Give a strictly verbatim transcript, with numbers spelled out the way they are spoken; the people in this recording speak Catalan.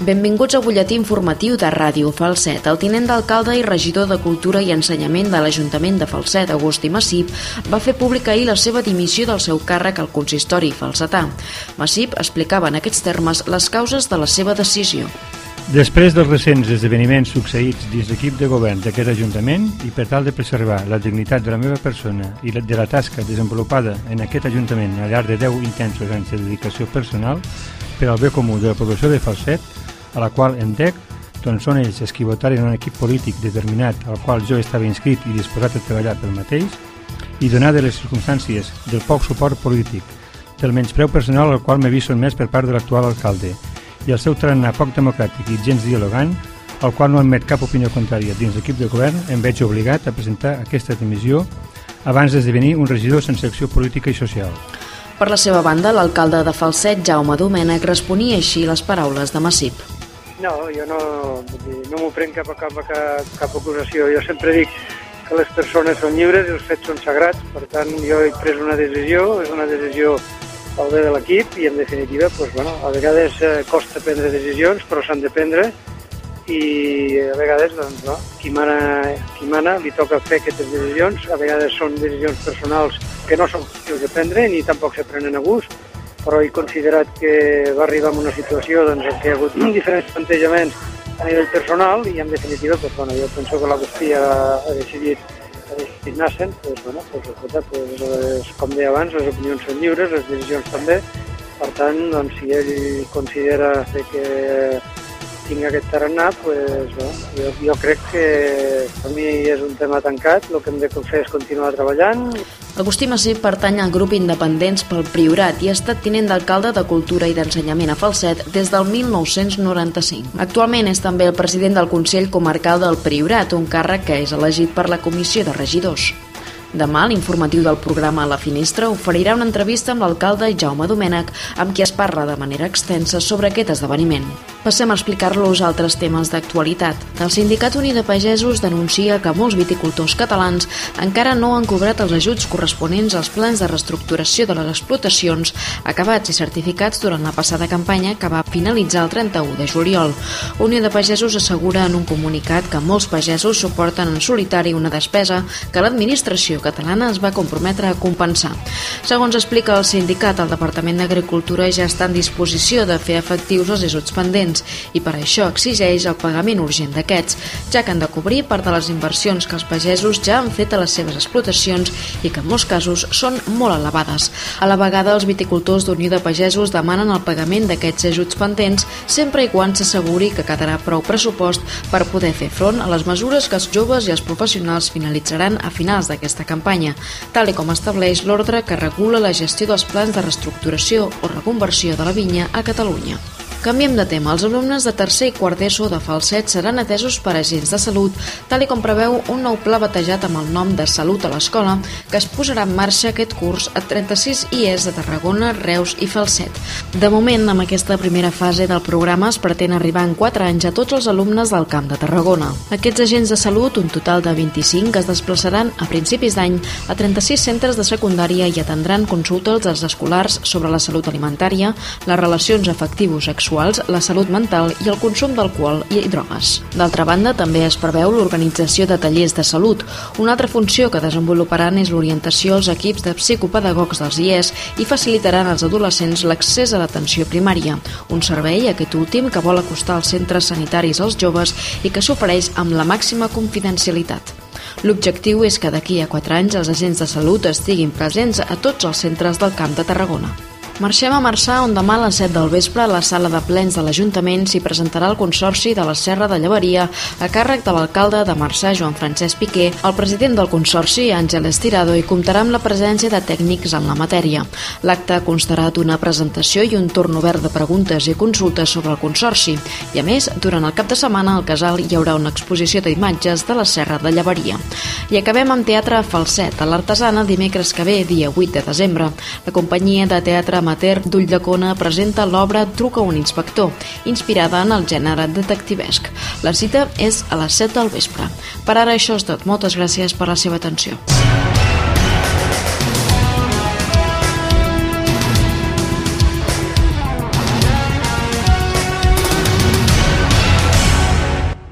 Benvinguts al butlletí informatiu de Ràdio Falset. El tinent d'alcalde i regidor de Cultura i Ensenyament de l'Ajuntament de Falset, Agustí Massip, va fer pública ahir la seva dimissió del seu càrrec al consistori falsetà. Massip explicava en aquests termes les causes de la seva decisió. Després dels recents esdeveniments succeïts dins l'equip de govern d'aquest Ajuntament i per tal de preservar la dignitat de la meva persona i de la tasca desenvolupada en aquest Ajuntament al llarg de deu intensos anys de dedicació personal per al bé comú de la població de Falset, a la qual em dec, doncs són ells els qui votaren un equip polític determinat al qual jo estava inscrit i disposat a treballar pel mateix, i donades les circumstàncies del poc suport polític, del menyspreu personal al qual m'he vist sotmès per part de l'actual alcalde, i el seu tarannà poc democràtic i gens dialogant, al qual no admet cap opinió contrària dins l'equip de govern, em veig obligat a presentar aquesta dimissió abans d'esdevenir un regidor sense acció política i social. Per la seva banda, l'alcalde de Falset, Jaume Domènech, responia així les paraules de Massip. No, jo no, no m'ho prenc cap, cap, cap, cap acusació. Jo sempre dic que les persones són lliures i els fets són sagrats. Per tant, jo he pres una decisió, és una decisió pel bé de l'equip i, en definitiva, doncs, bueno, a vegades costa prendre decisions, però s'han de prendre i a vegades, doncs, no, qui mana, qui mana li toca fer aquestes decisions. A vegades són decisions personals que no són fàcils de prendre ni tampoc se prenen a gust, però he considerat que va arribar en una situació doncs, en què hi ha hagut diferents plantejaments a nivell personal i, en definitiva, doncs, bueno, jo penso que l'Agustí ha, ha decidit, ha decidit anar-se'n, doncs, bueno, doncs, doncs, com deia abans, les opinions són lliures, les decisions també, per tant, doncs, si ell considera que tinc aquest tarannà, doncs, bueno, jo, jo crec que per mi és un tema tancat, el que hem de fer és continuar treballant. Agustí Massip pertany al grup Independents pel Priorat i ha estat tinent d'alcalde de Cultura i d'Ensenyament a Falset des del mil nou-cents noranta-cinc. Actualment és també el president del Consell Comarcal del Priorat, un càrrec que és elegit per la Comissió de Regidors. Demà, l'informatiu del programa La Finestra oferirà una entrevista amb l'alcalde Jaume Domènech, amb qui es parla de manera extensa sobre aquest esdeveniment. Passem a explicar-los altres temes d'actualitat. El Sindicat Unit de Pagesos denuncia que molts viticultors catalans encara no han cobrat els ajuts corresponents als plans de reestructuració de les explotacions acabats i certificats durant la passada campanya que va finalitzar el trenta-u de juliol. Unió de Pagesos assegura en un comunicat que molts pagesos suporten en solitari una despesa que l'administració catalana es va comprometre a compensar. Segons explica el sindicat, el Departament d'Agricultura ja està en disposició de fer efectius els ajuts pendents i per això exigeix el pagament urgent d'aquests, ja que han de cobrir part de les inversions que els pagesos ja han fet a les seves explotacions i que en molts casos són molt elevades. A la vegada, els viticultors d'Unió de Pagesos demanen el pagament d'aquests ajuts pendents sempre i quan s'asseguri que quedarà prou pressupost per poder fer front a les mesures que els joves i els professionals finalitzaran a finals d'aquesta campanya, tal com estableix l'ordre que regula la gestió dels plans de reestructuració o reconversió de la vinya a Catalunya. Canviem de tema. Els alumnes de tercer i quart d'ESO de Falset seran atesos per agents de salut, tal com preveu un nou pla batejat amb el nom de Salut a l'Escola, que es posarà en marxa aquest curs a trenta-sis I Es de Tarragona, Reus i Falset. De moment, amb aquesta primera fase del programa es pretén arribar en quatre anys a tots els alumnes del Camp de Tarragona. Aquests agents de salut, un total de vint-i-cinc, es desplaçaran a principis d'any a trenta-sis centres de secundària i atendran consultes als escolars sobre la salut alimentària, les relacions afectivo-sexuals, la salut mental i el consum d'alcohol i drogues. D'altra banda, també es preveu l'organització de tallers de salut. Una altra funció que desenvoluparan és l'orientació als equips de psicopedagogs dels I Es i facilitaran als adolescents l'accés a l'atenció primària, un servei, aquest últim, que vol acostar els centres sanitaris als joves i que s'ofereix amb la màxima confidencialitat. L'objectiu és que d'aquí a quatre anys els agents de salut estiguin presents a tots els centres del Camp de Tarragona. Marxem a Marçà, on demà a les set del vespre a la sala de plens de l'Ajuntament s'hi presentarà el Consorci de la Serra de Llaveria a càrrec de l'alcalde de Marçà, Joan Francesc Piqué, el president del Consorci, Àngel Estirado, i comptarà amb la presència de tècnics en la matèria. L'acte constarà d'una presentació i un torn obert de preguntes i consultes sobre el Consorci. I a més, durant el cap de setmana al Casal hi haurà una exposició d'imatges de la Serra de Llaveria. I acabem amb teatre a Falset, a l'Artesana, dimecres que ve, dia vuit de desembre. La companyia de teatre amateur d'Ulldecona presenta l'obra Truca un inspector, inspirada en el gènere detectivesc. La cita és a les set del vespre. Per ara això és tot. Moltes gràcies per la seva atenció.